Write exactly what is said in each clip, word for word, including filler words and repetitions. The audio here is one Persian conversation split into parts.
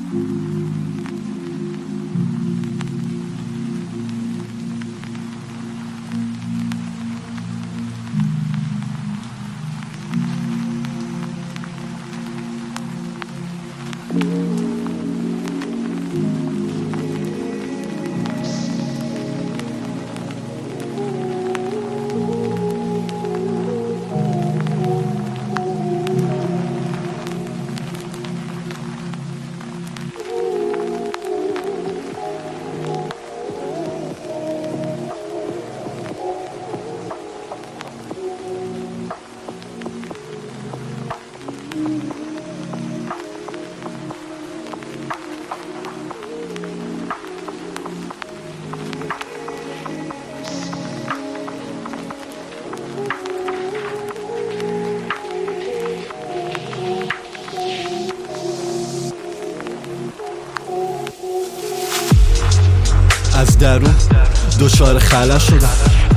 از درون دچار خلا شدم،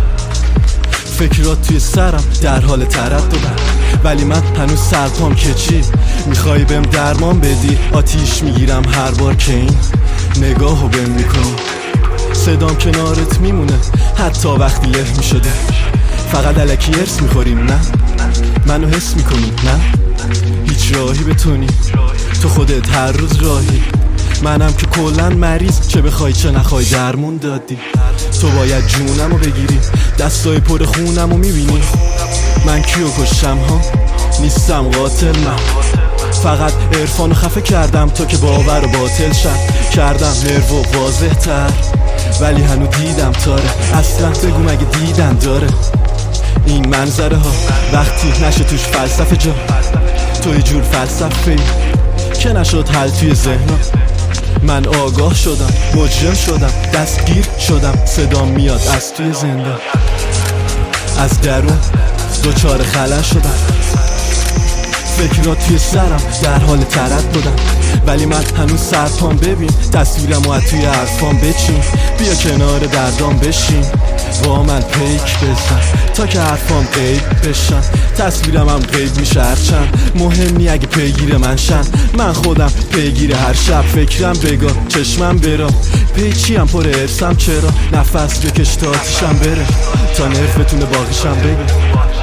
فکرات توی سرم در حال ترددم، ولی من هنوز سرپام که چی؟ میخوای بهم درمان بدی؟ آتیش میگیرم هر بار که این نگاهو بهم میکنی. صدام کنارت میمونه حتی وقتی له میشده. فقط الکی ارس میخوریم نه؟ منو حس میکنی نه؟ هیچ راهی بتونی تو خودت هر روز راهی. منم که کلن مریض، چه بخوای چه نخوای درمون دادی. تو باید جونمو بگیری، دستای پر خونمو میبینی. من کیو کشم ها؟ نیستم قاتل من، فقط عرفانو خفه کردم تا که باور و باطل شد. کردم نرو واضح تر ولی هنو دیدم تاره. اصلا بگو مگه دیدن داره این منظره ها وقتی نشه توش فلسفه جا؟ تو یه جور فلسفه که نشد حل توی ذهنم. من آگاه شدم، مجرم شدم، دستگیر شدم، صدام میاد از توی زندان. از درون دچار خلا شدم، فکرات توی سرم در حال ترددم، ولی من هنوز سرپام. ببین تصویرمو از توی حرفام بچین، بیا کنار دردام بشین، با من پیک بزن تا که حرفام غیب بشن. تصویرم هم غیب میشه هرچند مهم نی اگه پیگیر من شن. من خودم پیگیر هر شب، فکرم بگاه چشمم برا، پیچیم پر ارسم چرا؟ نفس بکش تا آتیشم بره تا نرف بتونه باقیشم بگه.